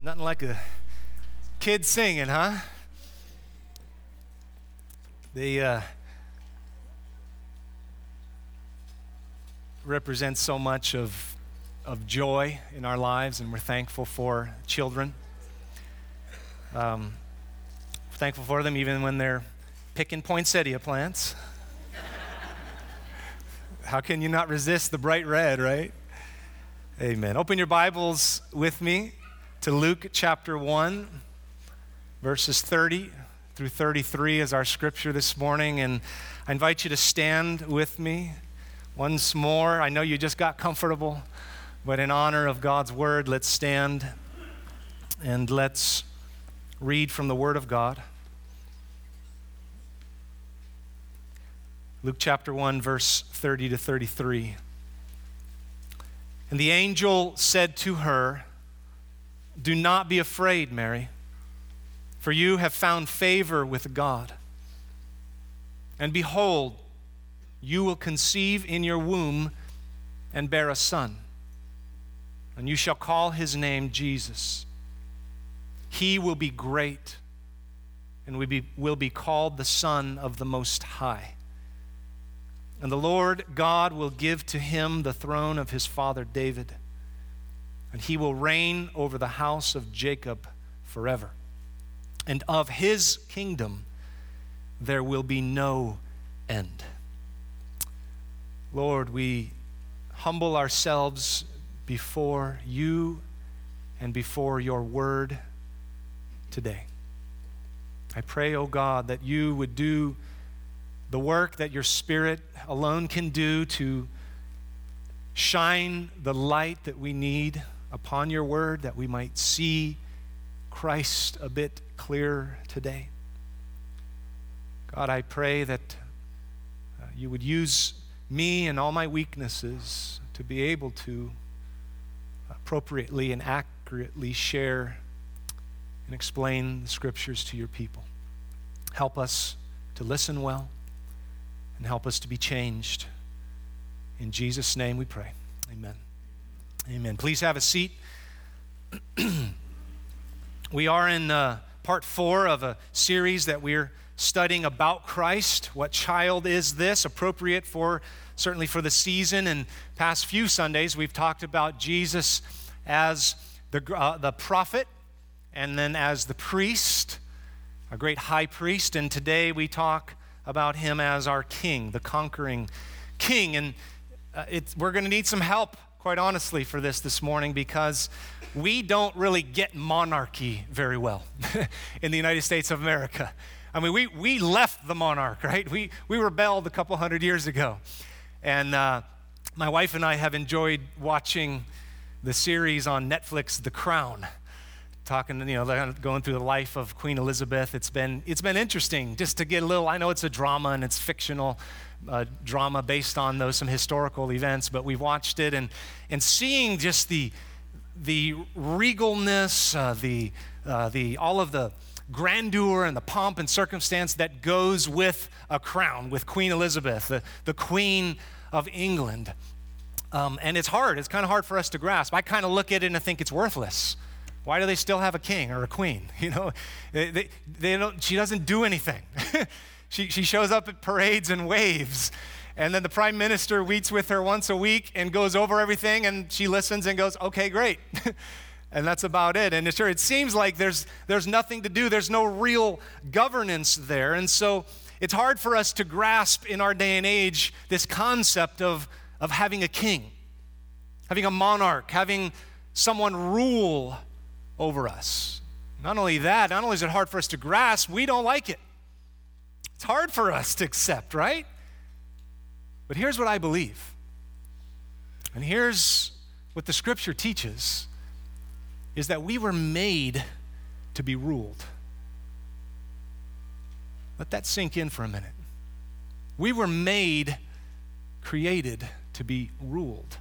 Nothing like a kid singing, huh? They represent so much of joy in our lives, and we're thankful for children. Thankful for them even when they're picking poinsettia plants. How can you not resist the bright red, right? Amen. Open your Bibles with me to Luke chapter 1, verses 30 through 33 as our scripture this morning. And I invite you to stand with me once more. I know you just got comfortable, but in honor of God's word, let's stand and let's read from the Word of God. Luke chapter 1, verse 30 to 33. And the angel said to her, "Do not be afraid, Mary, for you have found favor with God. And behold, you will conceive in your womb and bear a son, and you shall call his name Jesus. He will be great and will be called the Son of the Most High. And the Lord God will give to him the throne of his father David, and he will reign over the house of Jacob forever. And of his kingdom there will be no end." Lord, we humble ourselves before you and before your word today. I pray, oh God, that you would do the work that your Spirit alone can do to shine the light that we need upon your word, that we might see Christ a bit clearer today. God, I pray that you would use me and all my weaknesses to be able to appropriately and accurately share and explain the scriptures to your people. Help us to listen well and help us to be changed. In Jesus' name we pray. Amen. Amen. Please have a seat. We are in part 4 of a series that we're studying about Christ. What child is this? Appropriate for, certainly for the season. And past few Sundays, we've talked about Jesus as the prophet and then as the priest, a great high priest. And today we talk about him as our king, the conquering king. And we're going to need some help, quite honestly, for this morning, because we don't really get monarchy very well in the United States of America. I mean, we left the monarch, right? We rebelled a couple hundred years ago. And my wife and I have enjoyed watching the series on Netflix, The Crown, going through the life of Queen Elizabeth. It's been interesting just to get a little. I know it's a drama and it's fictional drama based on some historical events, but we've watched it and seeing just the regalness, all of the grandeur and the pomp and circumstance that goes with a crown, with Queen Elizabeth, the Queen of England. And it's hard. It's kind of hard for us to grasp. I kind of look at it and I think it's worthless. Why do they still have a king or a queen? You know, they don't. She doesn't do anything. She shows up at parades and waves, and then the prime minister meets with her once a week and goes over everything, and she listens and goes, "Okay, great," and that's about it. And it seems like there's nothing to do. There's no real governance there, and so it's hard for us to grasp in our day and age this concept of having a king, having a monarch, having someone rule over us. Not only is it hard for us to grasp, we don't like it. It's hard for us to accept, right? But here's what I believe. And here's what the scripture teaches, is that we were made to be ruled. Let that sink in for a minute. We were created to be ruled.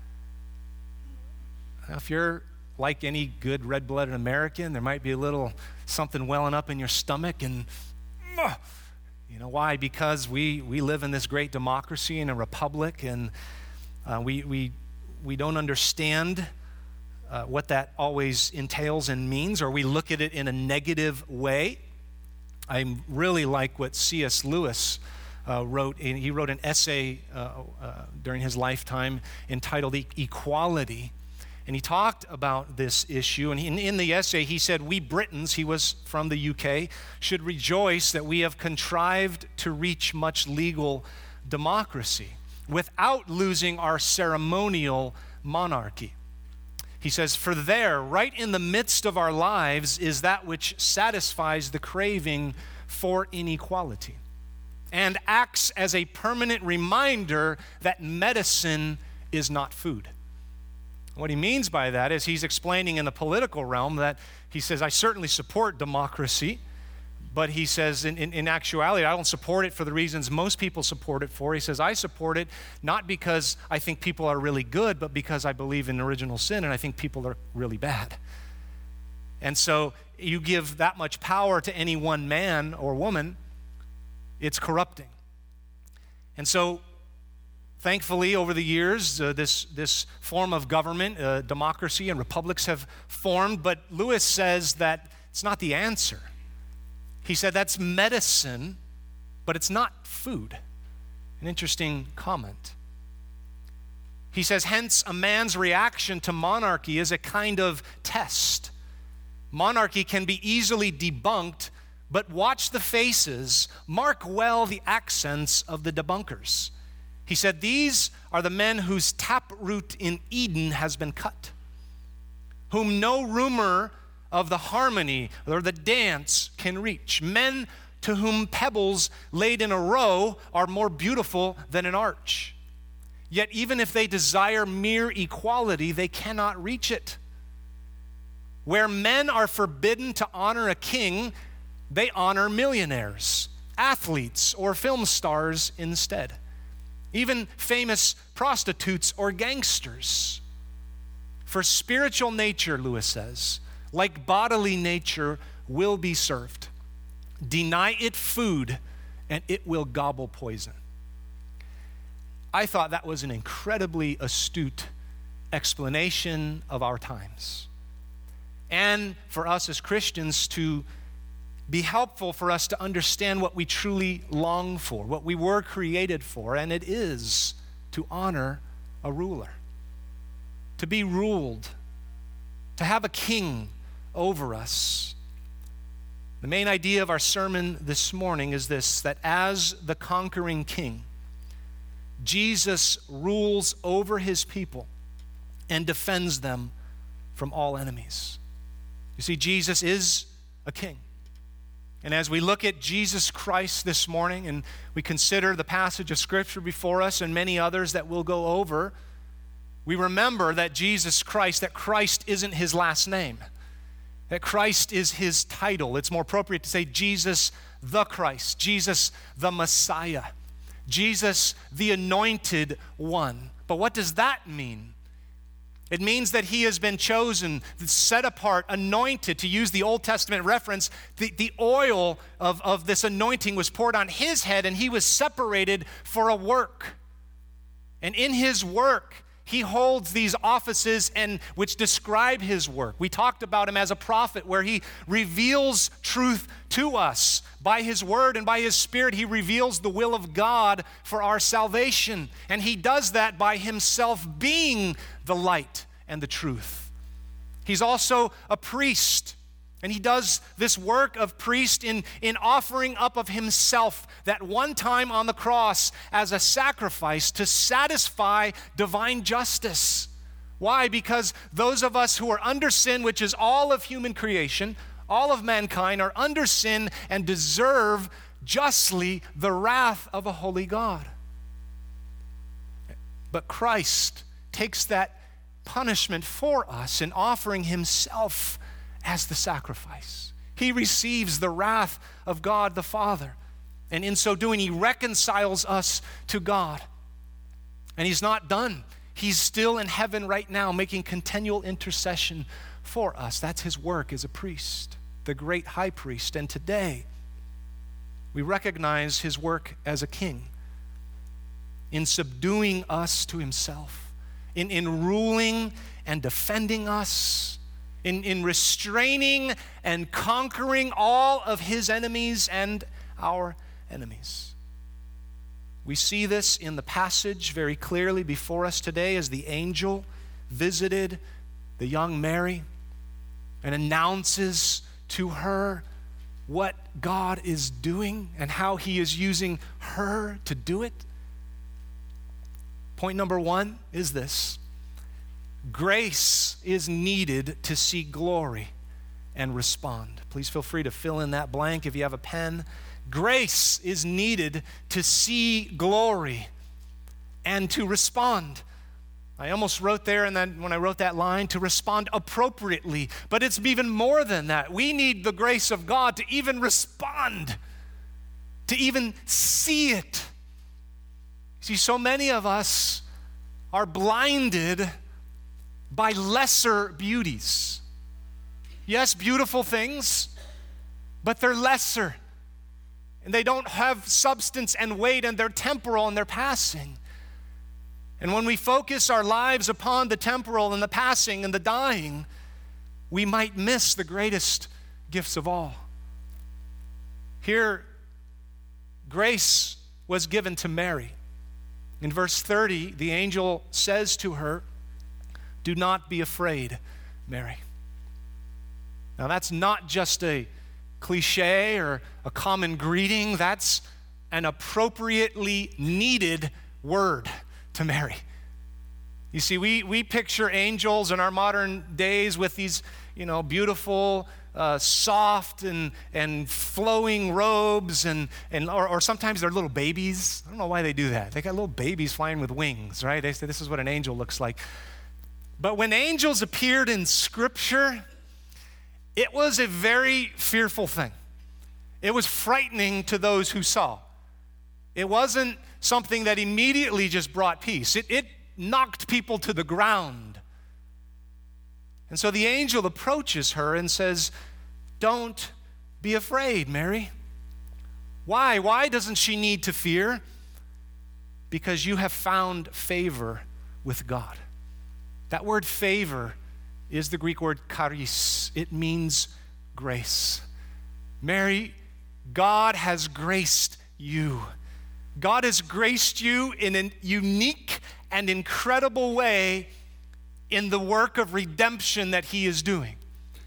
Now, if you're like any good red-blooded American, there might be a little something welling up in your stomach. And you know why? Because we live in this great democracy and a republic, and we don't understand what that always entails and means, or we look at it in a negative way. I really like what C.S. Lewis wrote. He wrote an essay during his lifetime entitled Equality. And he talked about this issue. And in the essay, he said, "We Britons," he was from the UK, "should rejoice that we have contrived to reach much legal democracy without losing our ceremonial monarchy." He says, "For there, right in the midst of our lives, is that which satisfies the craving for inequality and acts as a permanent reminder that medicine is not food." What he means by that is he's explaining in the political realm that he says, I certainly support democracy, but he says in actuality, I don't support it for the reasons most people support it for. He says, I support it not because I think people are really good, but because I believe in original sin and I think people are really bad. And so you give that much power to any one man or woman, it's corrupting. And so thankfully, over the years, this form of government, democracy and republics have formed, but Lewis says that it's not the answer. He said that's medicine, but it's not food. An interesting comment. He says, hence, a man's reaction to monarchy is a kind of test. Monarchy can be easily debunked, but watch the faces, mark well the accents of the debunkers. He said, these are the men whose taproot in Eden has been cut, whom no rumor of the harmony or the dance can reach. Men to whom pebbles laid in a row are more beautiful than an arch. Yet even if they desire mere equality, they cannot reach it. Where men are forbidden to honor a king, they honor millionaires, athletes, or film stars instead. Even famous prostitutes or gangsters. For spiritual nature, Lewis says, like bodily nature, will be served. Deny it food, and it will gobble poison. I thought that was an incredibly astute explanation of our times. And for us as Christians to be helpful for us to understand what we truly long for, what we were created for, and it is to honor a ruler, to be ruled, to have a king over us. The main idea of our sermon this morning is this, that as the conquering king, Jesus rules over his people and defends them from all enemies. You see, Jesus is a king. And as we look at Jesus Christ this morning and we consider the passage of Scripture before us and many others that we'll go over, we remember that Jesus Christ, that Christ isn't his last name, that Christ is his title. It's more appropriate to say Jesus the Christ, Jesus the Messiah, Jesus the Anointed One. But what does that mean? It means that he has been chosen, set apart, anointed. To use the Old Testament reference, the oil of this anointing was poured on his head, and he was separated for a work. And in his work, he holds these offices and which describe his work. We talked about him as a prophet, where he reveals truth to us. By his word and by his spirit, he reveals the will of God for our salvation. And he does that by himself being the light and the truth. He's also a priest. And he does this work of priest in offering up of himself that one time on the cross as a sacrifice to satisfy divine justice. Why? Because those of us who are under sin, which is all of human creation, all of mankind, are under sin and deserve justly the wrath of a holy God. But Christ takes that punishment for us in offering himself as the sacrifice. He receives the wrath of God the Father. And in so doing, he reconciles us to God. And he's not done. He's still in heaven right now, making continual intercession for us. That's his work as a priest, the great high priest. And today, we recognize his work as a king in subduing us to himself, in ruling and defending us, in restraining and conquering all of his enemies and our enemies. We see this in the passage very clearly before us today as the angel visited the young Mary and announces to her what God is doing and how he is using her to do it. Point number one is this: grace is needed to see glory and respond. Please feel free to fill in that blank if you have a pen. Grace is needed to see glory and to respond. I almost wrote there, and then when I wrote that line, to respond appropriately. But it's even more than that. We need the grace of God to even respond, to even see it. See, so many of us are blinded by lesser beauties. Yes, beautiful things, but they're lesser. And they don't have substance and weight, and they're temporal and they're passing. And when we focus our lives upon the temporal and the passing and the dying, we might miss the greatest gifts of all. Here, grace was given to Mary. In verse 30, the angel says to her, "Do not be afraid, Mary." Now, that's not just a cliche or a common greeting. That's an appropriately needed word to Mary. You see, we picture angels in our modern days with these, beautiful, soft and flowing robes, or sometimes they're little babies. I don't know why they do that. They got little babies flying with wings, right? They say this is what an angel looks like. But when angels appeared in Scripture, it was a very fearful thing. It was frightening to those who saw. It wasn't something that immediately just brought peace. It knocked people to the ground. And so the angel approaches her and says, "Don't be afraid, Mary." Why? Why doesn't she need to fear? Because you have found favor with God. That word favor is the Greek word charis. It means grace. Mary, God has graced you. God has graced you in a unique and incredible way in the work of redemption that he is doing.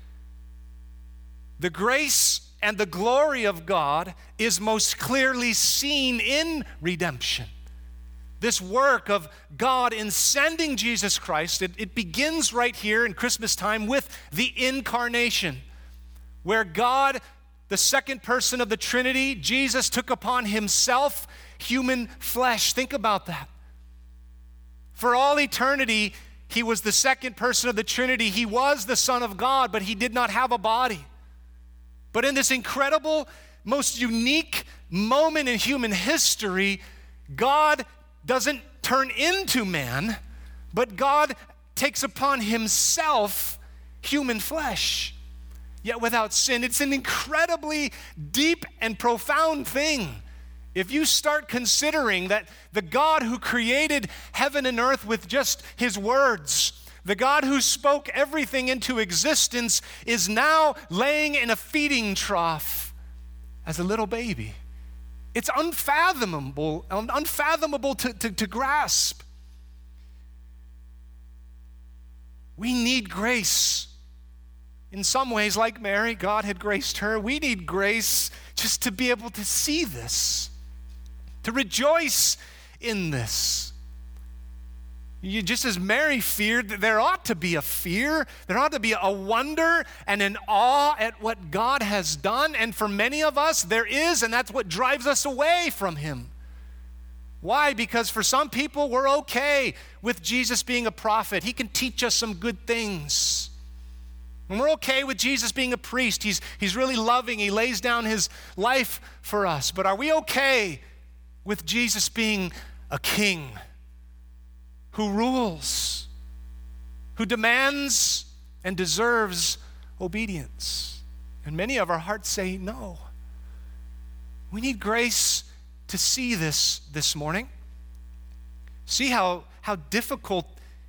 The grace and the glory of God is most clearly seen in redemption. This work of God in sending Jesus Christ, it begins right here in Christmas time with the incarnation, where God, the second person of the Trinity, Jesus, took upon himself human flesh. Think about that. For all eternity, he was the second person of the Trinity. He was the Son of God, but he did not have a body. But in this incredible, most unique moment in human history, God doesn't turn into man, but God takes upon himself human flesh, yet without sin. It's an incredibly deep and profound thing. If you start considering that the God who created heaven and earth with just his words, the God who spoke everything into existence, is now laying in a feeding trough as a little baby. It's unfathomable to grasp. We need grace. In some ways, like Mary, God had graced her. We need grace just to be able to see this, to rejoice in this. Just as Mary feared, there ought to be a fear, there ought to be a wonder and an awe at what God has done. And for many of us, there is, and that's what drives us away from him. Why? Because for some people, we're okay with Jesus being a prophet. He can teach us some good things. And we're okay with Jesus being a priest. He's really loving. He lays down his life for us. But are we okay with Jesus being a king who rules, who demands and deserves obedience? And many of our hearts say no. We need grace to see this morning. See how difficult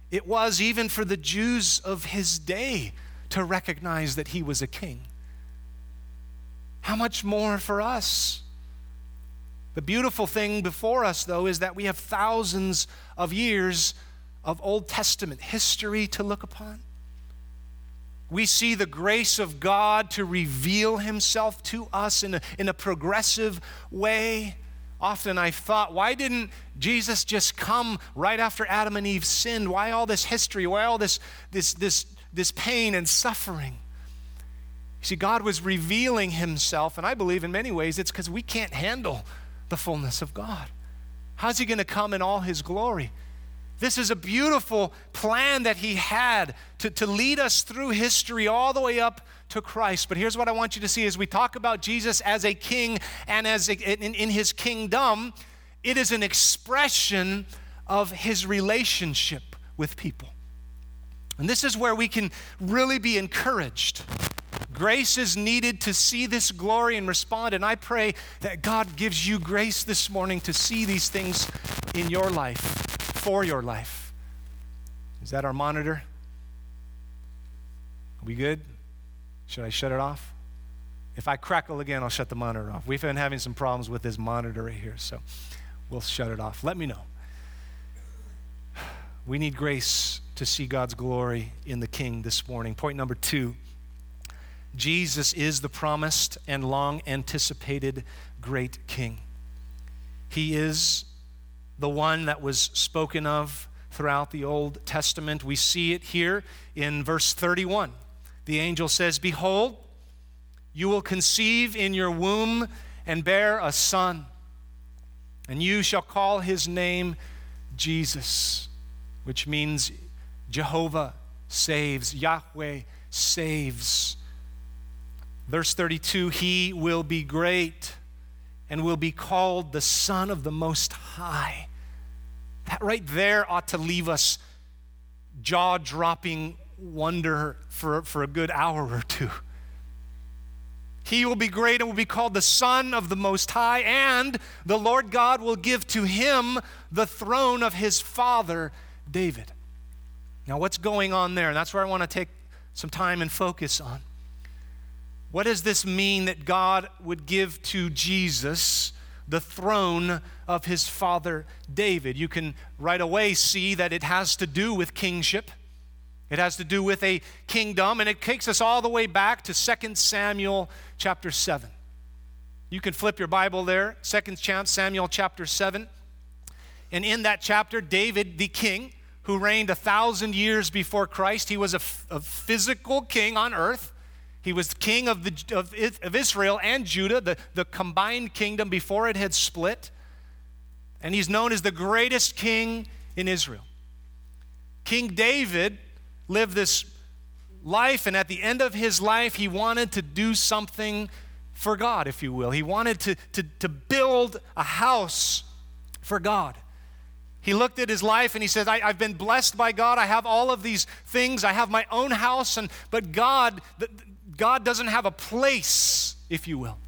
it was even for the Jews of his day to recognize that he was a king. How much more for us? The beautiful thing before us, though, is that we have thousands of years of Old Testament history to look upon. We see the grace of God to reveal himself to us in a progressive way. Often I've thought, why didn't Jesus just come right after Adam and Eve sinned? Why all this history? Why all this pain and suffering? You see, God was revealing himself, and I believe in many ways it's because we can't handle the fullness of God. How's he going to come in all his glory? This is a beautiful plan that he had to lead us through history all the way up to Christ. But here's what I want you to see as we talk about Jesus as a king and in his kingdom, it is an expression of his relationship with people. And this is where we can really be encouraged. Grace is needed to see this glory and respond, and I pray that God gives you grace this morning to see these things in your life, for your life. Is that our monitor? Are we good? Should I shut it off? If I crackle again, I'll shut the monitor off. We've been having some problems with this monitor right here, so we'll shut it off. Let me know. We need grace to see God's glory in the King this morning. Point number 2. Jesus is the promised and long anticipated great King. He is the one that was spoken of throughout the Old Testament. We see it here in verse 31. The angel says, "Behold, you will conceive in your womb and bear a son, and you shall call his name Jesus," which means Jehovah saves, Yahweh saves. Verse 32, "He will be great and will be called the Son of the Most High." That right there ought to leave us jaw-dropping wonder for a good hour or two. He will be great and will be called the Son of the Most High, and the Lord God will give to him the throne of his father David. Now, what's going on there? And that's where I want to take some time and focus on. What does this mean that God would give to Jesus the throne of his father David? You can right away see that it has to do with kingship. It has to do with a kingdom, and it takes us all the way back to 2 Samuel chapter 7. You can flip your Bible there, 2 Samuel chapter 7. And in that chapter, David, the king, who reigned 1,000 years before Christ, he was a physical king on earth. He was king of Israel and Judah, the combined kingdom before it had split. And he's known as the greatest king in Israel. King David lived this life, and at the end of his life, he wanted to do something for God, if you will. He wanted to build a house for God. He looked at his life and he said, I've been blessed by God. I have all of these things. I have my own house, but God doesn't have a place, if you will.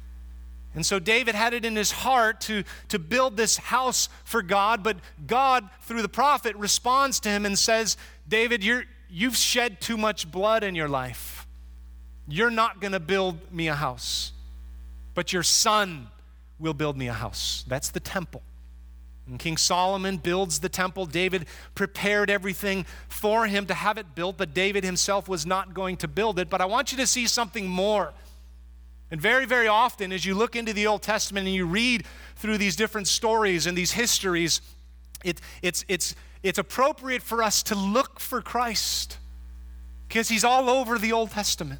And so David had it in his heart to build this house for God, but God, through the prophet, responds to him and says, David, you've shed too much blood in your life. You're not going to build me a house, but your son will build me a house. That's the temple. And King Solomon builds the temple. David prepared everything for him to have it built, but David himself was not going to build it. But I want you to see something more. And very, very often, as you look into the Old Testament and you read through these different stories and these histories, it's appropriate for us to look for Christ because he's all over the Old Testament.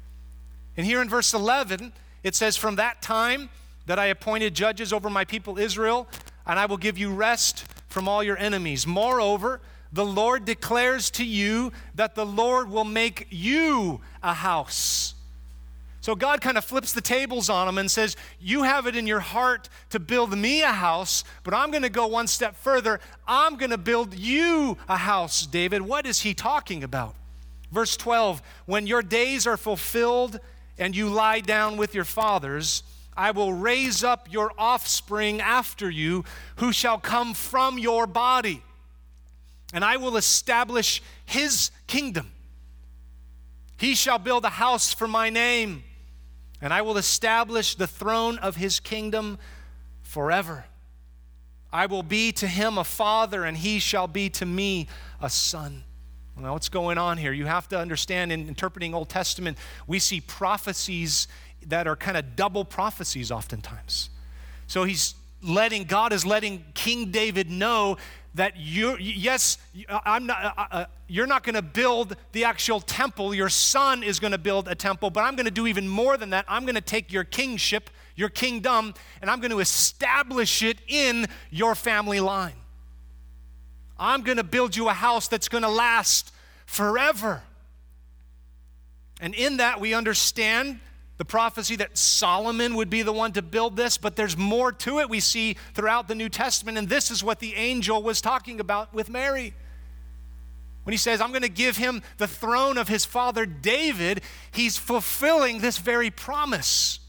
And here in verse 11, it says, "From that time that I appointed judges over my people Israel, and I will give you rest from all your enemies. Moreover, the Lord declares to you that the Lord will make you a house." So God kind of flips the tables on him and says, you have it in your heart to build me a house, but I'm going to go one step further. I'm going to build you a house, David. What is he talking about? Verse 12, "When your days are fulfilled and you lie down with your fathers, I will raise up your offspring after you, who shall come from your body, and I will establish his kingdom. He shall build a house for my name, and I will establish the throne of his kingdom forever. I will be to him a father, and he shall be to me a son. Now, what's going on here? You have to understand, in interpreting Old Testament, we see prophecies that are kind of double prophecies oftentimes. So God is letting King David know that you're not going to build the actual temple. Your son is going to build a temple, but I'm going to do even more than that. I'm going to take your kingship, your kingdom, and I'm going to establish it in your family line. I'm going to build you a house that's going to last forever. And in that, we understand the prophecy that Solomon would be the one to build this, but there's more to it we see throughout the New Testament, and this is what the angel was talking about with Mary. When he says, I'm going to give him the throne of his father David, he's fulfilling this very promise.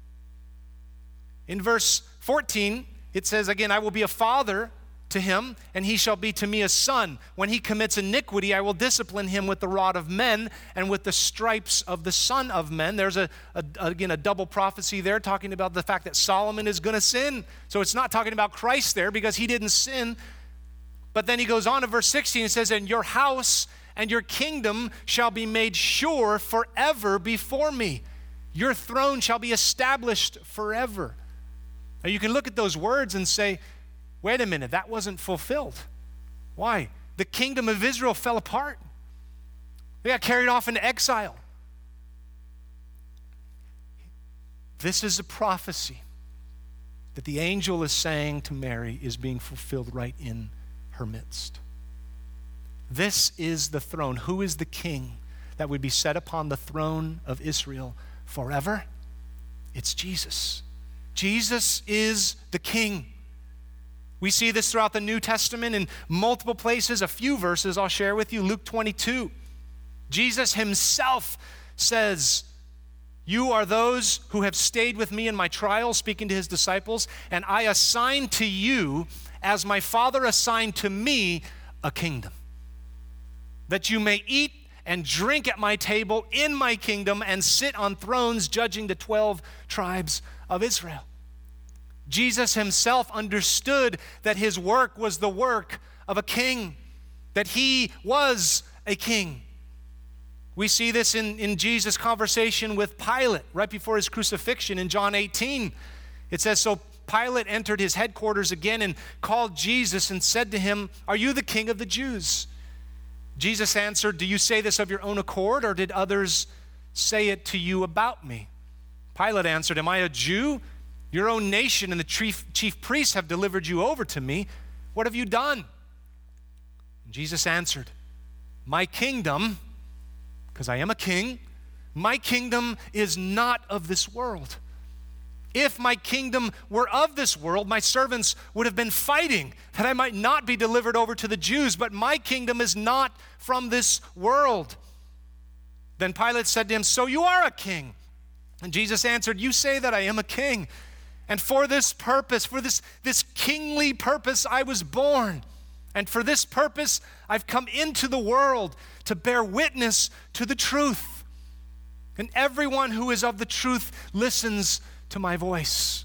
In verse 14, it says again, I will be a father to him, and he shall be to me a son. When he commits iniquity, I will discipline him with the rod of men and with the stripes of the son of men. There's again a double prophecy there, talking about the fact that Solomon is going to sin. So it's not talking about Christ there because he didn't sin. But then he goes on to verse 16, it says, and your house and your kingdom shall be made sure forever before me. Your throne shall be established forever. Now you can look at those words and say, wait a minute, that wasn't fulfilled. Why? The kingdom of Israel fell apart. They got carried off into exile. This is a prophecy that the angel is saying to Mary is being fulfilled right in her midst. This is the throne. Who is the king that would be set upon the throne of Israel forever? It's Jesus. Jesus is the king. We see this throughout the New Testament in multiple places. A few verses I'll share with you. Luke 22. Jesus himself says, you are those who have stayed with me in my trials, speaking to his disciples, and I assign to you, as my Father assigned to me, a kingdom, that you may eat and drink at my table in my kingdom and sit on thrones judging the 12 tribes of Israel. Jesus himself understood that his work was the work of a king, that he was a king. We see this in Jesus' conversation with Pilate right before his crucifixion in John 18. It says, so Pilate entered his headquarters again and called Jesus and said to him, are you the king of the Jews? Jesus answered, do you say this of your own accord, or did others say it to you about me? Pilate answered, am I a Jew? Your own nation and the chief priests have delivered you over to me. What have you done? And Jesus answered, my kingdom, because I am a king, my kingdom is not of this world. If my kingdom were of this world, my servants would have been fighting that I might not be delivered over to the Jews, but my kingdom is not from this world. Then Pilate said to him, so you are a king. And Jesus answered, you say that I am a king. And for this purpose, for this kingly purpose, I was born. And for this purpose, I've come into the world to bear witness to the truth. And everyone who is of the truth listens to my voice.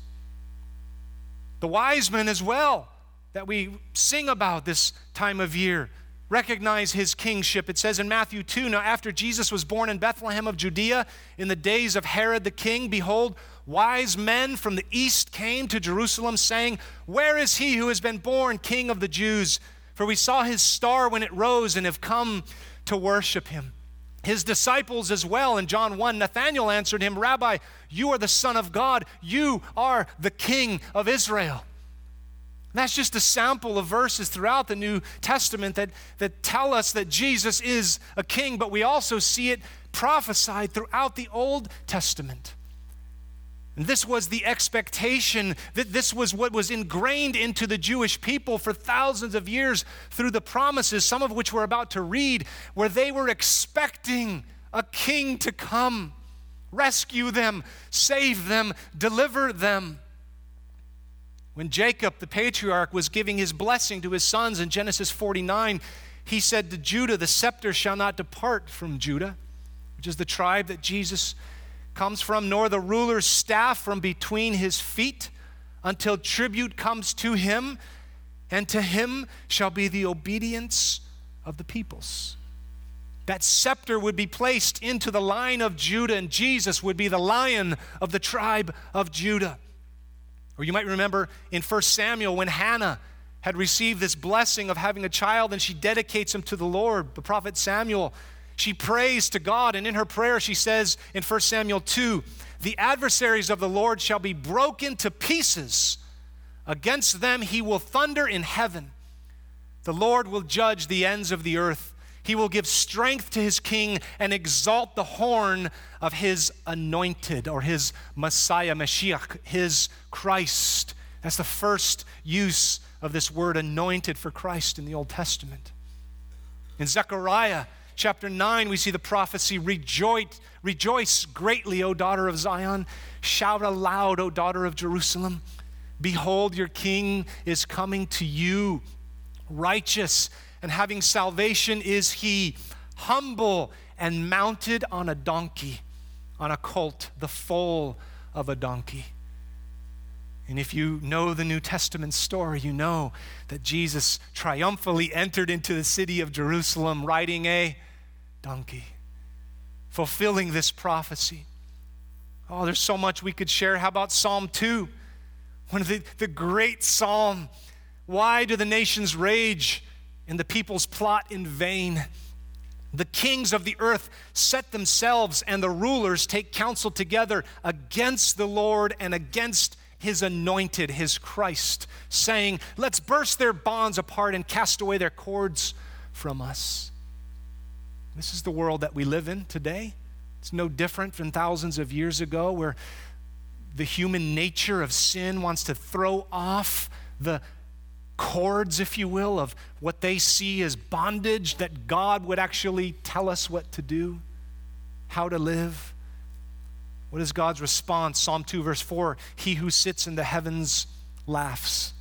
The wise men as well, that we sing about this time of year, recognize his kingship. It says in Matthew 2, now after Jesus was born in Bethlehem of Judea, in the days of Herod the king, behold, wise men from the east came to Jerusalem, saying, where is he who has been born King of the Jews? For we saw his star when it rose and have come to worship him. His disciples as well, in John 1, Nathanael answered him, Rabbi, you are the Son of God. You are the King of Israel. And that's just a sample of verses throughout the New Testament that tell us that Jesus is a king, but we also see it prophesied throughout the Old Testament. And this was the expectation, that this was what was ingrained into the Jewish people for thousands of years through the promises, some of which we're about to read, where they were expecting a king to come, rescue them, save them, deliver them. When Jacob, the patriarch, was giving his blessing to his sons in Genesis 49, he said to Judah, the scepter shall not depart from Judah, which is the tribe that Jesus comes from, nor the ruler's staff from between his feet, until tribute comes to him, and to him shall be the obedience of the peoples. That scepter would be placed into the line of Judah, and Jesus would be the Lion of the tribe of Judah. Or you might remember in 1 Samuel when Hannah had received this blessing of having a child and she dedicates him to the Lord, the prophet Samuel. She prays to God, and in her prayer she says in 1 Samuel 2, "The adversaries of the Lord shall be broken to pieces. Against them he will thunder in heaven. The Lord will judge the ends of the earth. He will give strength to his king and exalt the horn of his anointed," or his Messiah, Mashiach, his Christ. That's the first use of this word anointed for Christ in the Old Testament. In Zechariah chapter 9, we see the prophecy, rejoice greatly, O daughter of Zion. Shout aloud, O daughter of Jerusalem. Behold, your king is coming to you. Righteous and having salvation is he, humble and mounted on a donkey, on a colt, the foal of a donkey. And if you know the New Testament story, you know that Jesus triumphantly entered into the city of Jerusalem riding a donkey, fulfilling this prophecy. Oh, there's so much we could share. How about Psalm 2? One of the great psalm. Why do the nations rage and the peoples plot in vain? The kings of the earth set themselves, and the rulers take counsel together against the Lord and against his anointed, his Christ, saying, let's burst their bonds apart and cast away their cords from us. This is the world that we live in today. It's no different from thousands of years ago, where the human nature of sin wants to throw off the cords, if you will, of what they see as bondage, that God would actually tell us what to do, how to live. What is God's response? Psalm 2, verse 4, he who sits in the heavens laughs.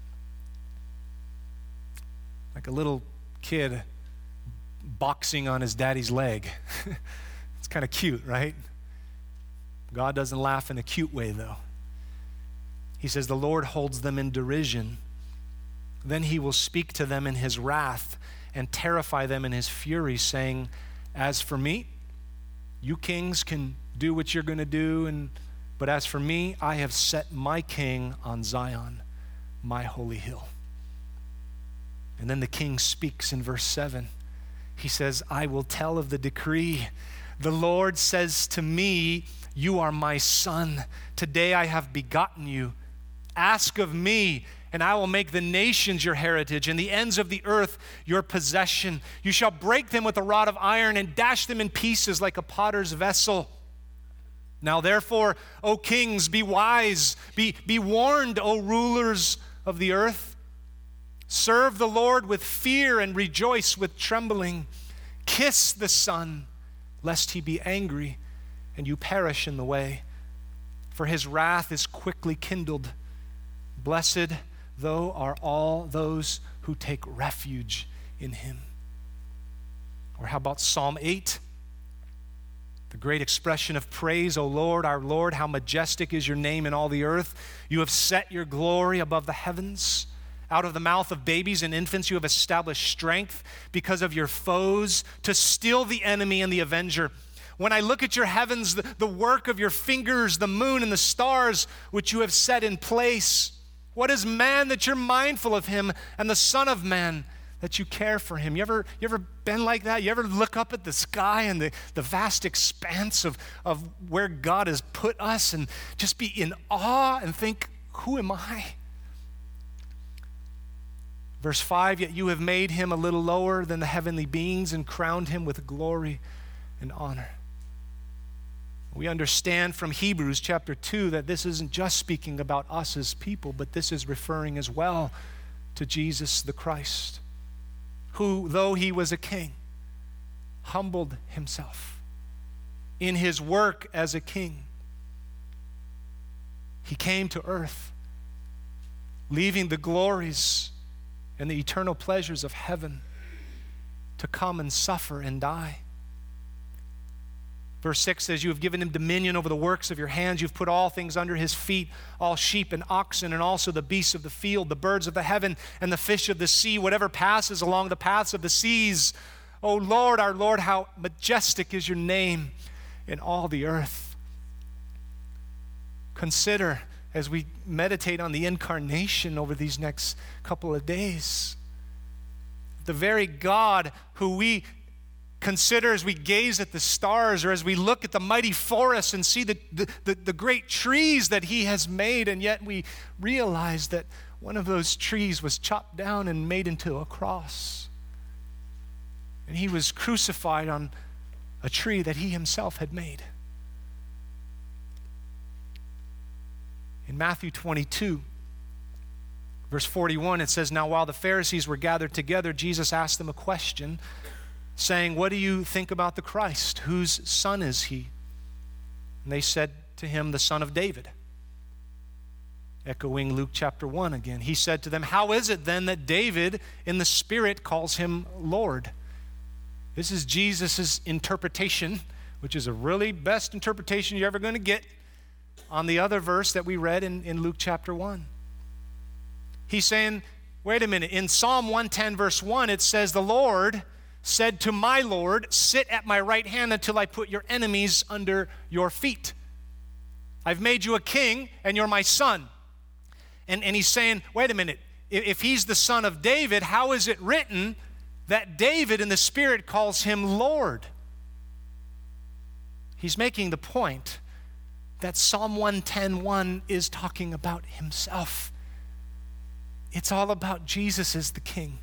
Like a little kid boxing on his daddy's leg. It's kind of cute, right? God doesn't laugh in a cute way, though. He says, the Lord holds them in derision. Then he will speak to them in his wrath and terrify them in his fury, saying, as for me, you kings can do what you're going to do, but as for me, I have set my king on Zion, my holy hill. And then the king speaks in verse 7. He says, I will tell of the decree. The Lord says to me, you are my son. Today I have begotten you. Ask of me, and I will make the nations your heritage and the ends of the earth your possession. You shall break them with a rod of iron and dash them in pieces like a potter's vessel. Now therefore, O kings, be wise, be warned, O rulers of the earth. Serve the Lord with fear and rejoice with trembling. Kiss the Son, lest he be angry and you perish in the way, for his wrath is quickly kindled. Blessed, though, are all those who take refuge in him. Or how about Psalm 8? The great expression of praise, O Lord, our Lord, how majestic is your name in all the earth. You have set your glory above the heavens. Out of the mouth of babies and infants you have established strength because of your foes, to still the enemy and the avenger. When I look at your heavens, the work of your fingers, the moon and the stars, which you have set in place. What is man that you're mindful of him, and the Son of Man that you care for him? You ever been like that? You ever look up at the sky and the vast expanse of where God has put us and just be in awe and think, who am I? Verse 5, yet you have made him a little lower than the heavenly beings and crowned him with glory and honor. We understand from Hebrews chapter 2 that this isn't just speaking about us as people, but this is referring as well to Jesus the Christ, who, though he was a king, humbled himself in his work as a king. He came to earth. leaving the glories and the eternal pleasures of heaven to come and suffer and die. Verse 6 says, you have given him dominion over the works of your hands. You've put all things under his feet, all sheep and oxen, and also the beasts of the field, the birds of the heaven, and the fish of the sea, whatever passes along the paths of the seas. O Lord, our Lord, how majestic is your name in all the earth. Consider, as we meditate on the incarnation over these next couple of days, the very God who we consider as we gaze at the stars or as we look at the mighty forests and see the great trees that he has made, and yet we realize that one of those trees was chopped down and made into a cross. And he was crucified on a tree that he himself had made. In Matthew 22, verse 41, it says, now while the Pharisees were gathered together, Jesus asked them a question, saying, what do you think about the Christ? Whose son is he? And they said to him, the son of David. Echoing Luke chapter 1 again. He said to them, how is it then that David in the Spirit calls him Lord? This is Jesus' interpretation, which is a really best interpretation you're ever going to get on the other verse that we read in Luke chapter 1. He's saying, wait a minute, in Psalm 110 verse 1, it says, the Lord said to my Lord, sit at my right hand until I put your enemies under your feet. I've made you a king and you're my son. And he's saying, wait a minute, if he's the son of David, how is it written that David in the Spirit calls him Lord? He's making the point that Psalm 110:1 is talking about himself. It's all about Jesus as the king.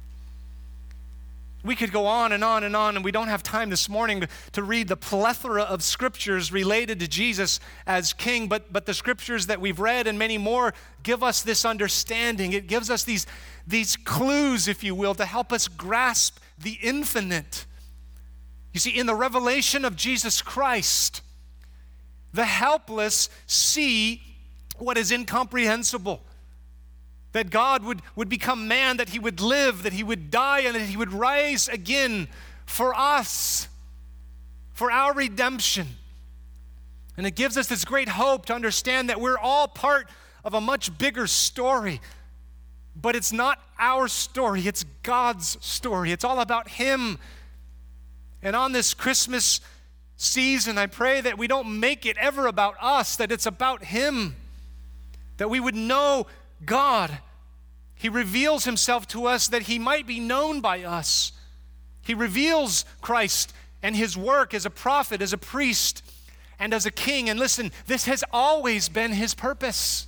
We could go on and on and on, and we don't have time this morning to read the plethora of scriptures related to Jesus as king, but the scriptures that we've read and many more give us this understanding. It gives us these clues, if you will, to help us grasp the infinite. You see, in the revelation of Jesus Christ, the helpless see what is incomprehensible. That God would become man, that he would live, that he would die, and that he would rise again for us, for our redemption. And it gives us this great hope to understand that we're all part of a much bigger story. But it's not our story, it's God's story. It's all about him. And on this Christmas season, I pray that we don't make it ever about us, that it's about him. That we would know God. He reveals himself to us that he might be known by us. He reveals Christ and his work as a prophet, as a priest, and as a king. And listen, this has always been his purpose.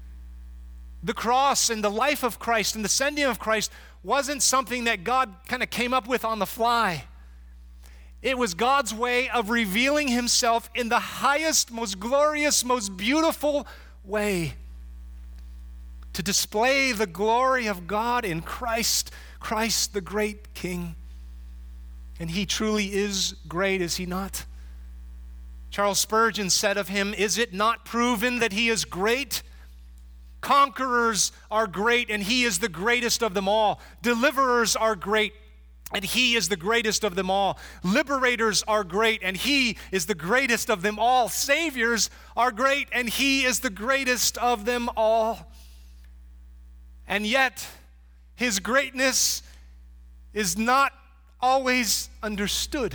The cross and the life of Christ and the sending of Christ wasn't something that God kind of came up with on the fly. It was God's way of revealing himself in the highest, most glorious, most beautiful way. To display the glory of God in Christ the great King. And he truly is great, is he not? Charles Spurgeon said of him, is it not proven that he is great? Conquerors are great, and he is the greatest of them all. Deliverers are great, and he is the greatest of them all. Liberators are great, and he is the greatest of them all. Saviors are great, and he is the greatest of them all. And yet, his greatness is not always understood.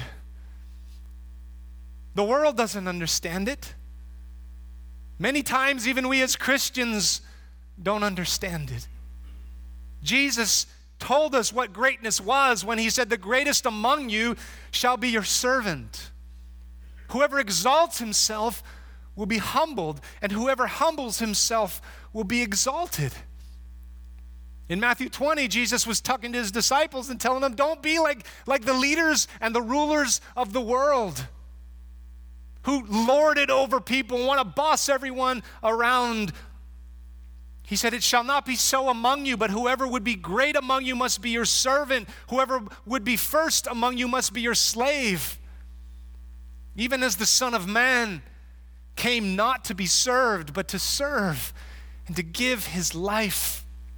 The world doesn't understand it. Many times, even we as Christians don't understand it. Jesus told us what greatness was when he said, the greatest among you shall be your servant. Whoever exalts himself will be humbled, and whoever humbles himself will be exalted. In Matthew 20, Jesus was talking to his disciples and telling them, don't be like the leaders and the rulers of the world who lord it over people and want to boss everyone around. He said, it shall not be so among you, but whoever would be great among you must be your servant. Whoever would be first among you must be your slave. Even as the Son of Man came not to be served, but to serve and to give his life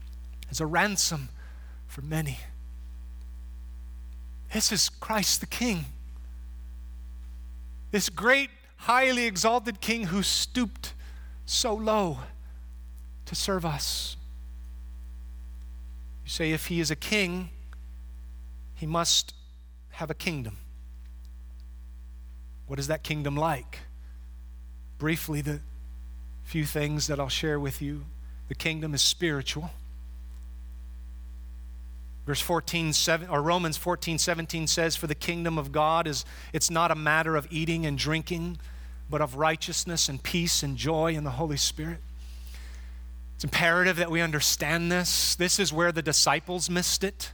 as a ransom for many. This is Christ the King. This great, highly exalted King who stooped so low to serve us. You say, if he is a king, he must have a kingdom. What is that kingdom like? Briefly, the few things that I'll share with you. The kingdom is spiritual. Romans 14:17 says, for the kingdom of God it's not a matter of eating and drinking, but of righteousness and peace and joy in the Holy Spirit. It's imperative that we understand this. This is where the disciples missed it.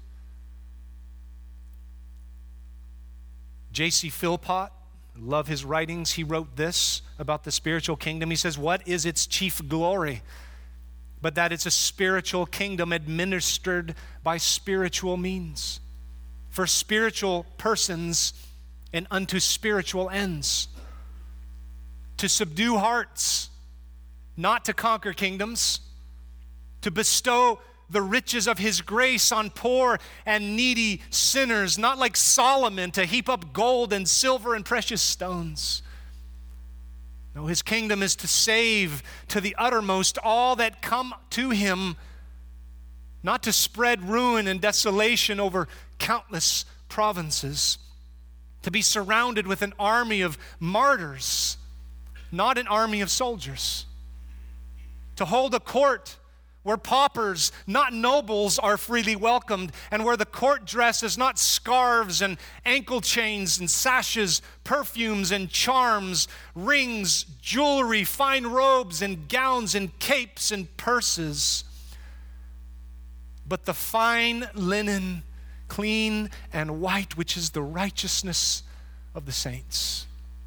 J.C. Philpott, I love his writings. He wrote this about the spiritual kingdom. He says, what is its chief glory? But that it's a spiritual kingdom administered by spiritual means, for spiritual persons and unto spiritual ends, to subdue hearts, not to conquer kingdoms, to bestow the riches of his grace on poor and needy sinners, not like Solomon to heap up gold and silver and precious stones. No, his kingdom is to save to the uttermost all that come to him, not to spread ruin and desolation over countless provinces, to be surrounded with an army of martyrs, not an army of soldiers, to hold a court where paupers, not nobles, are freely welcomed, and where the court dress is not scarves and ankle chains and sashes, perfumes and charms, rings, jewelry, fine robes and gowns and capes and purses, but the fine linen, clean and white, which is the righteousness of the saints.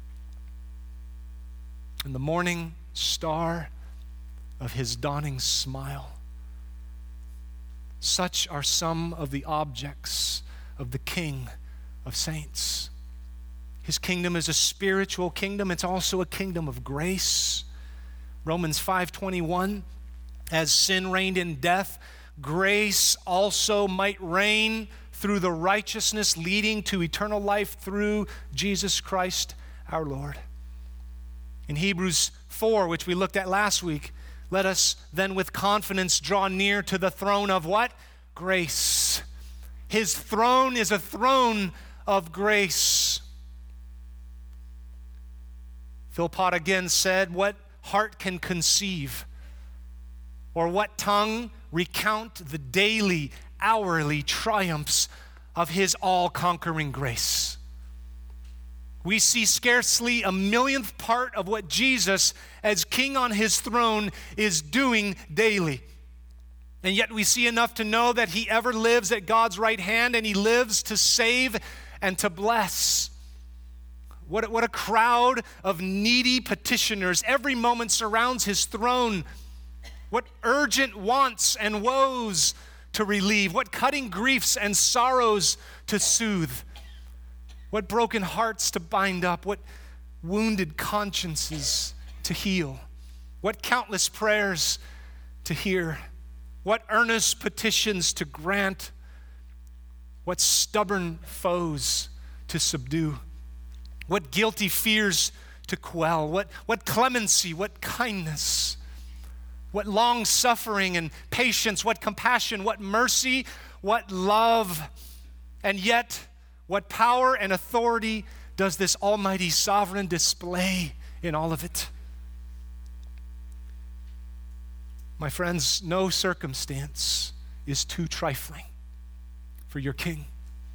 And the morning star of his dawning smile. Such are some of the objects of the King of saints. His kingdom is a spiritual kingdom. It's also a kingdom of grace. Romans 5:21, as sin reigned in death, grace also might reign through the righteousness leading to eternal life through Jesus Christ our Lord. In Hebrews 4, which we looked at last week, let us then with confidence draw near to the throne of what? Grace. His throne is a throne of grace. Philpott again said, what heart can conceive, or what tongue recount the daily, hourly triumphs of his all-conquering grace? We see scarcely a millionth part of what Jesus, as king on his throne, is doing daily. And yet we see enough to know that he ever lives at God's right hand, and he lives to save and to bless. What a crowd of needy petitioners every moment surrounds his throne. What urgent wants and woes to relieve. What cutting griefs and sorrows to soothe. What broken hearts to bind up, what wounded consciences to heal, what countless prayers to hear, what earnest petitions to grant, what stubborn foes to subdue, what guilty fears to quell, what clemency, what kindness, what long-suffering and patience, what compassion, what mercy, what love, and yet what power and authority does this almighty sovereign display in all of it? My friends, no circumstance is too trifling for your king.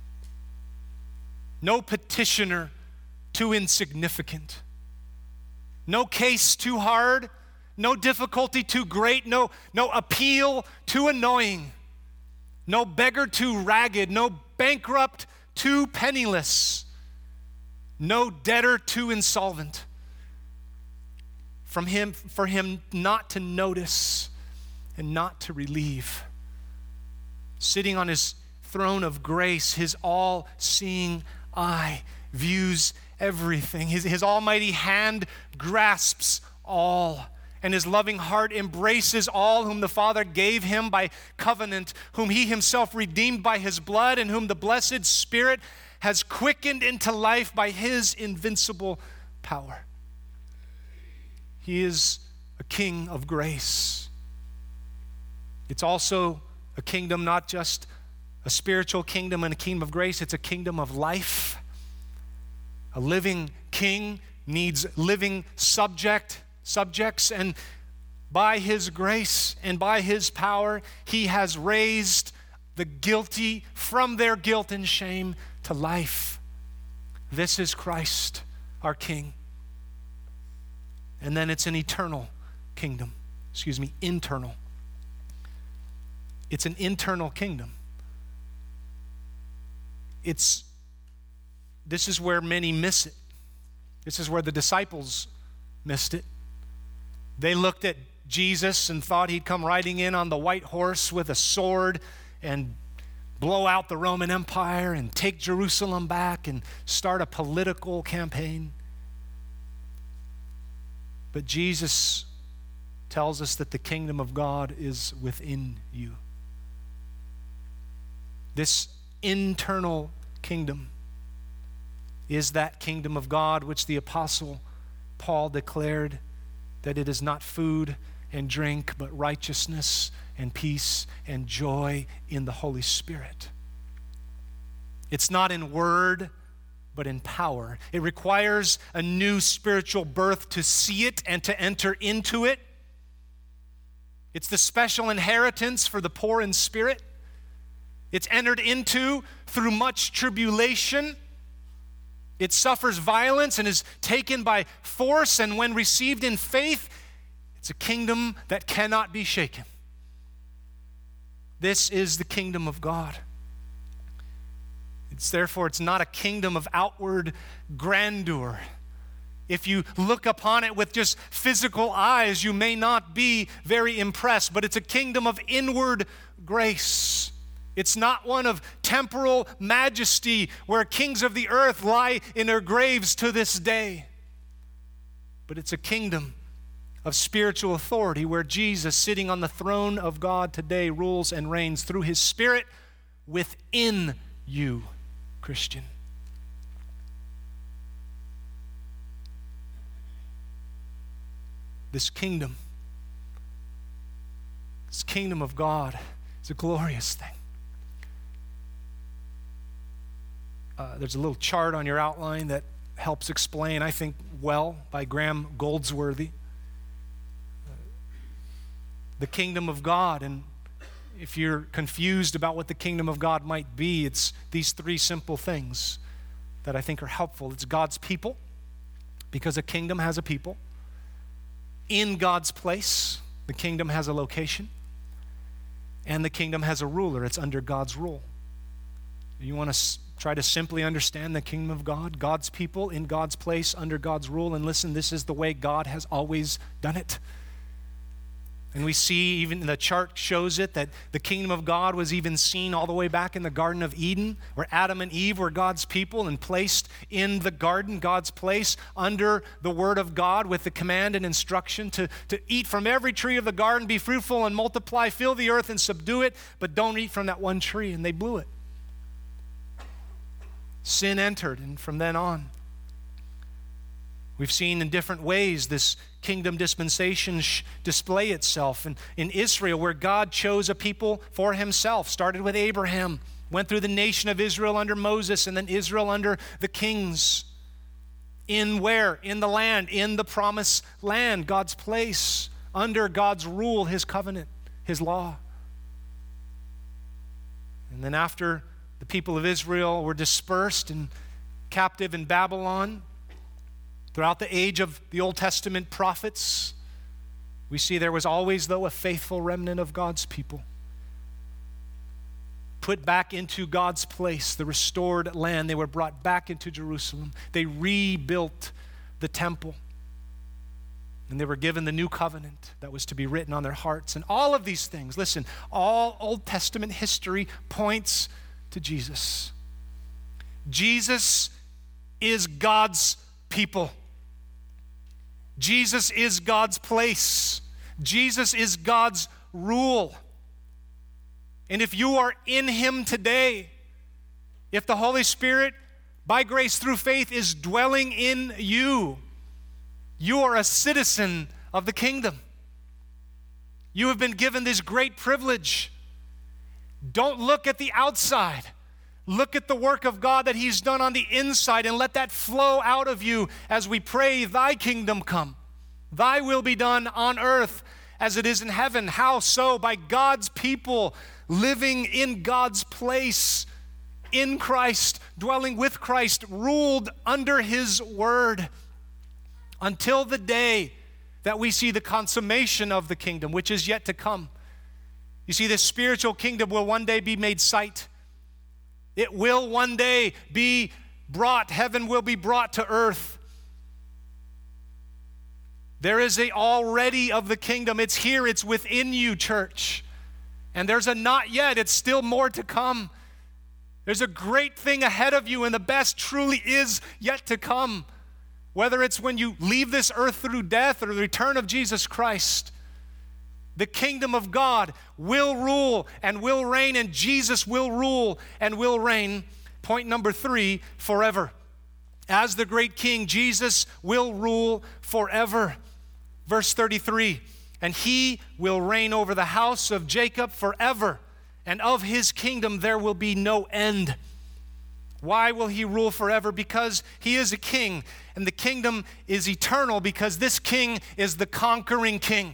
No petitioner too insignificant. No case too hard. No difficulty too great. No appeal too annoying. No beggar too ragged. No bankrupt too penniless, no debtor too insolvent, for him not to notice and not to relieve. Sitting on his throne of grace, his all-seeing eye views everything. His almighty hand grasps all, and his loving heart embraces all whom the Father gave him by covenant, whom he himself redeemed by his blood, and whom the blessed Spirit has quickened into life by his invincible power. He is a king of grace. It's also a kingdom, not just a spiritual kingdom and a kingdom of grace, it's a kingdom of life. A living king needs living subjects, and by his grace and by his power, he has raised the guilty from their guilt and shame to life. This is Christ, our King. And then it's an eternal kingdom. Internal. It's an internal kingdom. This is where many miss it. This is where the disciples missed it. They looked at Jesus and thought he'd come riding in on the white horse with a sword and blow out the Roman Empire and take Jerusalem back and start a political campaign. But Jesus tells us that the kingdom of God is within you. This internal kingdom is that kingdom of God which the Apostle Paul declared that it is not food and drink, but righteousness and peace and joy in the Holy Spirit. It's not in word, but in power. It requires a new spiritual birth to see it and to enter into it. It's the special inheritance for the poor in spirit. It's entered into through much tribulation. It suffers violence and is taken by force, and when received in faith, it's a kingdom that cannot be shaken. This is the kingdom of God. Therefore, it's not a kingdom of outward grandeur. If you look upon it with just physical eyes, you may not be very impressed, but it's a kingdom of inward grace. It's not one of temporal majesty where kings of the earth lie in their graves to this day. But it's a kingdom of spiritual authority where Jesus, sitting on the throne of God today, rules and reigns through his Spirit within you, Christian. This kingdom of God is a glorious thing. There's a little chart on your outline that helps explain, I think, well, by Graham Goldsworthy. The kingdom of God, and if you're confused about what the kingdom of God might be, it's these three simple things that I think are helpful. It's God's people, because a kingdom has a people. In God's place, the kingdom has a location. And the kingdom has a ruler. It's under God's rule. You want to try to simply understand the kingdom of God, God's people in God's place under God's rule, and listen, this is the way God has always done it. And we see, even the chart shows it, that the kingdom of God was even seen all the way back in the Garden of Eden, where Adam and Eve were God's people and placed in the garden, God's place, under the word of God with the command and instruction to eat from every tree of the garden, be fruitful and multiply, fill the earth and subdue it, but don't eat from that one tree, and they blew it. Sin entered, and from then on, we've seen in different ways this kingdom dispensation display itself. And in Israel, where God chose a people for himself, started with Abraham, went through the nation of Israel under Moses, and then Israel under the kings. In where? In the land, in the promised land, God's place, under God's rule, his covenant, his law. And then after the people of Israel were dispersed and captive in Babylon, throughout the age of the Old Testament prophets, we see there was always, though, a faithful remnant of God's people. Put back into God's place, the restored land. They were brought back into Jerusalem. They rebuilt the temple. And they were given the new covenant that was to be written on their hearts. And all of these things, listen, all Old Testament history points to Jesus. Jesus is God's people. Jesus is God's place. Jesus is God's rule. And if you are in him today, if the Holy Spirit, by grace through faith, is dwelling in you, you are a citizen of the kingdom. You have been given this great privilege. Don't look at the outside. Look at the work of God that he's done on the inside and let that flow out of you as we pray, thy kingdom come. Thy will be done on earth as it is in heaven. How so? By God's people living in God's place, in Christ, dwelling with Christ, ruled under his word, until the day that we see the consummation of the kingdom, which is yet to come. You see, this spiritual kingdom will one day be made sight. It will one day be brought, heaven will be brought to earth. There is a already of the kingdom. It's here, it's within you, church. And there's a not yet, it's still more to come. There's a great thing ahead of you, and the best truly is yet to come. Whether it's when you leave this earth through death or the return of Jesus Christ, the kingdom of God will rule and will reign, and Jesus will rule and will reign. Point number 3, forever. As the great king, Jesus will rule forever. Verse 33, and he will reign over the house of Jacob forever, and of his kingdom there will be no end. Why will he rule forever? Because he is a king, and the kingdom is eternal because this king is the conquering king.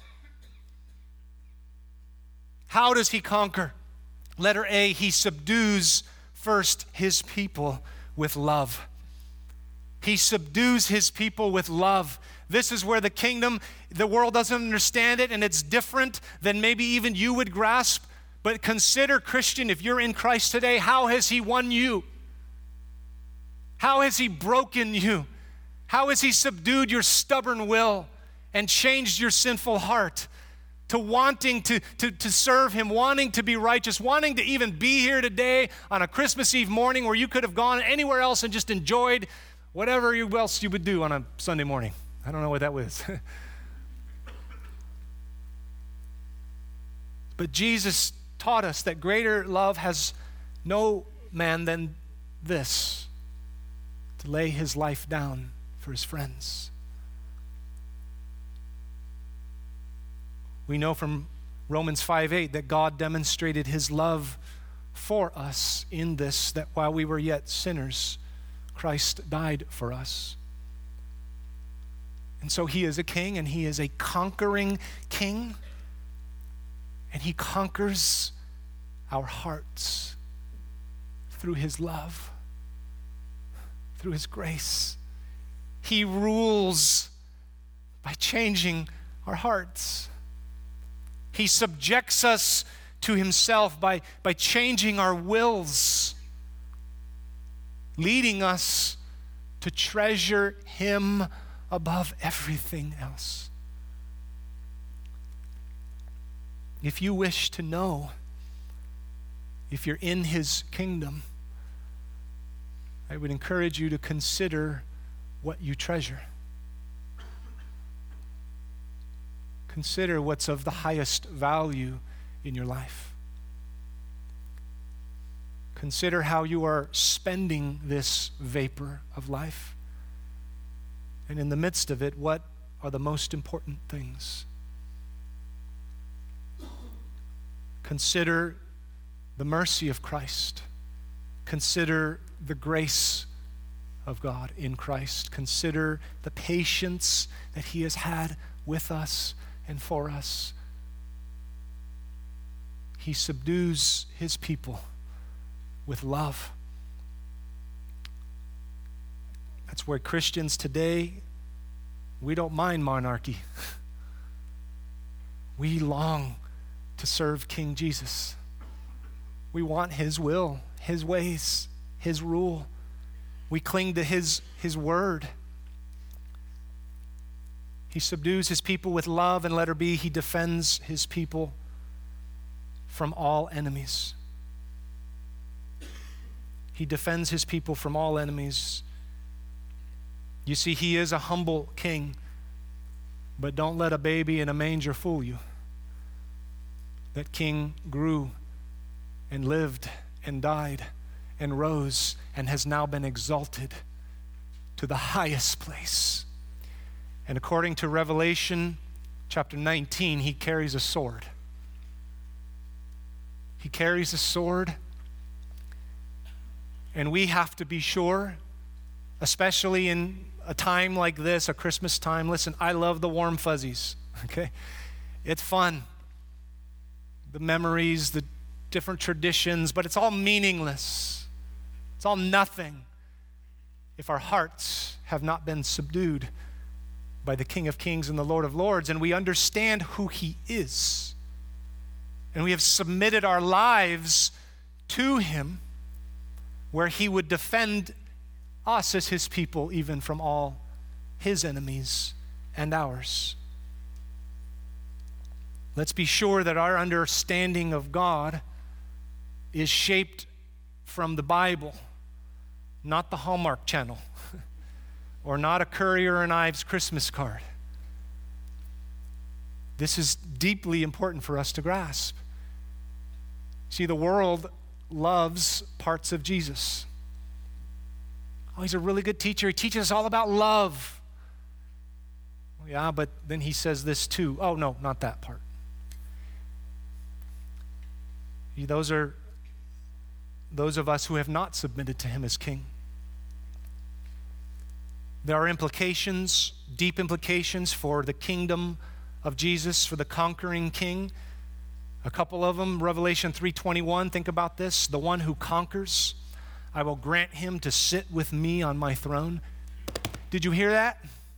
How does he conquer? Letter A, he subdues first his people with love. He subdues his people with love. This is where the kingdom, the world doesn't understand it, and it's different than maybe even you would grasp. But consider, Christian, if you're in Christ today, how has he won you? How has he broken you? How has he subdued your stubborn will and changed your sinful heart to wanting to serve him, wanting to be righteous, wanting to even be here today on a Christmas Eve morning where you could have gone anywhere else and just enjoyed whatever else you would do on a Sunday morning? I don't know what that was. But Jesus taught us that greater love has no man than this, to lay his life down for his friends. We know from Romans 5:8 that God demonstrated his love for us in this, that while we were yet sinners, Christ died for us. And so he is a king, and he is a conquering king, and he conquers our hearts through his love, through his grace. He rules by changing our hearts. He subjects us to himself by changing our wills, leading us to treasure him above everything else. If you wish to know if you're in his kingdom, I would encourage you to consider what you treasure. Consider what's of the highest value in your life. Consider how you are spending this vapor of life. And in the midst of it, what are the most important things? Consider the mercy of Christ. Consider the grace of God in Christ. Consider the patience that he has had with us and for us. He subdues his people with love. That's where Christians today, we don't mind monarchy. We long to serve King Jesus. We want his will, his ways, his rule. We cling to his word. He subdues his people with love, and letter B, he defends his people from all enemies. He defends his people from all enemies. You see, he is a humble king, But don't let a baby in a manger fool you. That King grew and lived and died and rose and has now been exalted to the highest place. And according to Revelation chapter 19, he carries a sword. He carries a sword. And we have to be sure, especially in a time like this, a Christmas time. Listen, I love the warm fuzzies, okay? It's fun. The memories, the different traditions, but it's all meaningless. It's all nothing if our hearts have not been subdued by the King of Kings and the Lord of Lords, and we understand who he is. And we have submitted our lives to him, where he would defend us as his people even from all his enemies and ours. Let's be sure that our understanding of God is shaped from the Bible, not the Hallmark Channel, or not a Currier and Ives Christmas card. This is deeply important for us to grasp. See, the world loves parts of Jesus. Oh, he's a really good teacher. He teaches us all about love. Oh, yeah, but then he says this too. Oh, no, not that part. Those are those of us who have not submitted to him as king. There are implications, deep implications for the kingdom of Jesus, for the conquering king. A couple of them, Revelation 3:21, think about this. The one who conquers, I will grant him to sit with me on my throne. Did you hear that?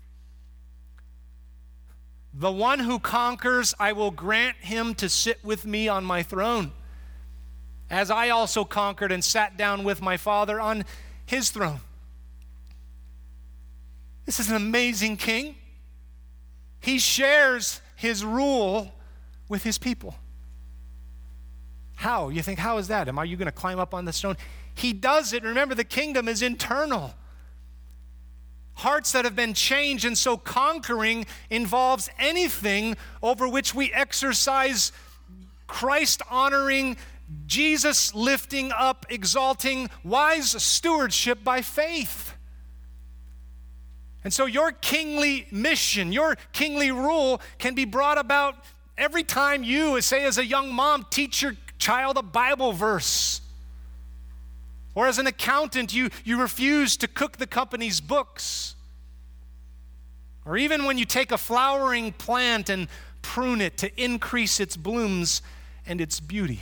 The one who conquers, I will grant him to sit with me on my throne, as I also conquered and sat down with my Father on his throne. This is an amazing king. He shares his rule with his people. How? You think, how is that? Are you going to climb up on the throne? He does it. Remember, the kingdom is internal. Hearts that have been changed, and so conquering involves anything over which we exercise Christ-honoring, Jesus-lifting up, exalting, wise stewardship by faith. And so your kingly mission, your kingly rule can be brought about every time you, say as a young mom, teach your child a Bible verse. Or as an accountant, you refuse to cook the company's books. Or even when you take a flowering plant and prune it to increase its blooms and its beauty.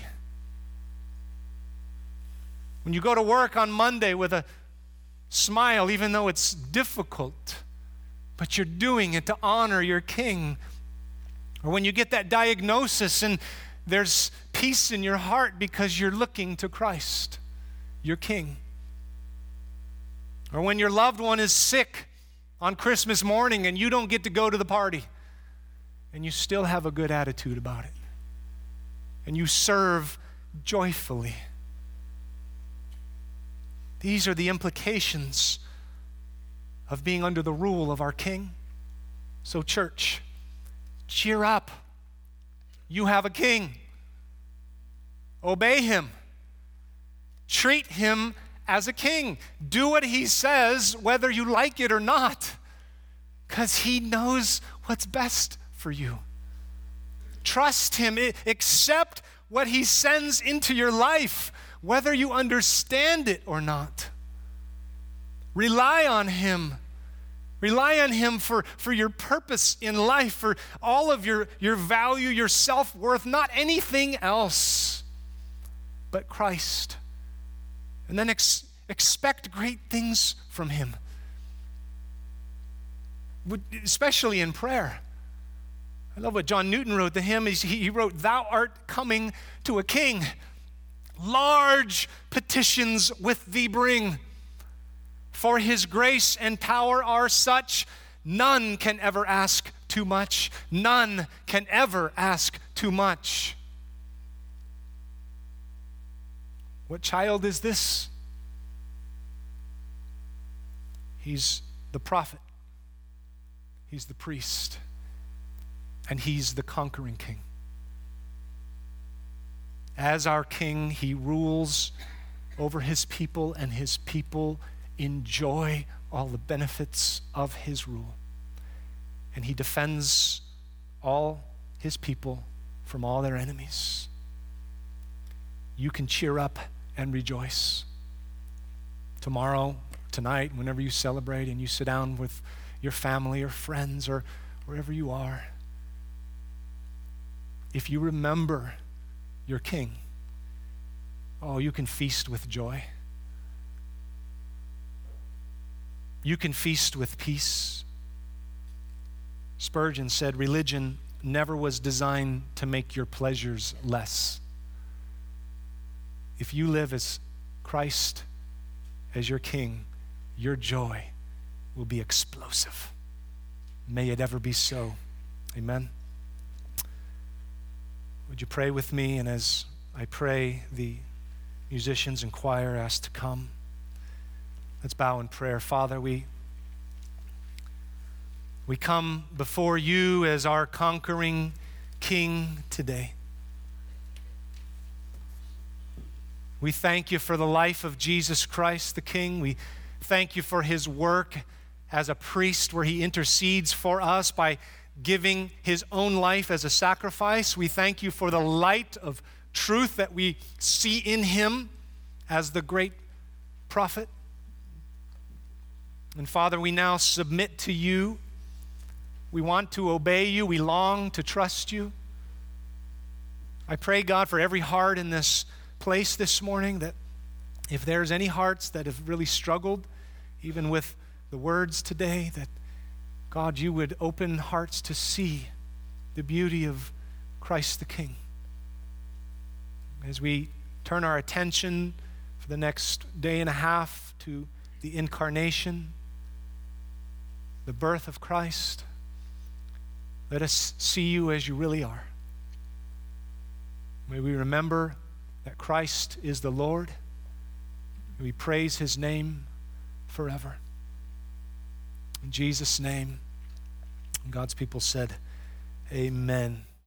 When you go to work on Monday with a smile, even though it's difficult, but you're doing it to honor your king. Or when you get that diagnosis and there's peace in your heart because you're looking to Christ, your king. Or when your loved one is sick on Christmas morning and you don't get to go to the party, and you still have a good attitude about it, and you serve joyfully. These are the implications of being under the rule of our King. So church, cheer up. You have a king. Obey him. Treat him as a king. Do what he says, whether you like it or not, because he knows what's best for you. Trust him. Accept what he sends into your life, whether you understand it or not. Rely on him. Rely on him for your purpose in life, for all of your value, your self-worth, not anything else but Christ. And then expect great things from him, especially in prayer. I love what John Newton wrote. The hymn, he wrote, "Thou art coming to a king. Large petitions with thee bring. For his grace and power are such, none can ever ask too much. None can ever ask too much." What child is this? He's the prophet. He's the priest. and he's the conquering king. As our king, he rules over his people, and his people enjoy all the benefits of his rule. And he defends all his people from all their enemies. You can cheer up and rejoice. Tomorrow, tonight, whenever you celebrate and you sit down with your family or friends or wherever you are, if you remember your king, oh, you can feast with joy. You can feast with peace. Spurgeon said, religion never was designed to make your pleasures less. If you live as Christ as your king, your joy will be explosive. May it ever be so. Amen. Would you pray with me? And as I pray, the musicians and choir asked to come. Let's bow in prayer. Father, we come before you as our conquering King today. We thank you for the life of Jesus Christ, the King. We thank you for his work as a priest where he intercedes for us by giving his own life as a sacrifice. We thank you for the light of truth that we see in him as the great prophet. And Father, we now submit to you. We want to obey you. We long to trust you. I pray, God, for every heart in this place this morning, that if there's any hearts that have really struggled, even with the words today, that God, you would open hearts to see the beauty of Christ the King. As we turn our attention for the next day and a half to the incarnation, the birth of Christ, let us see you as you really are. May we remember that Christ is the Lord. May we praise his name forever. In Jesus' name, God's people said, amen.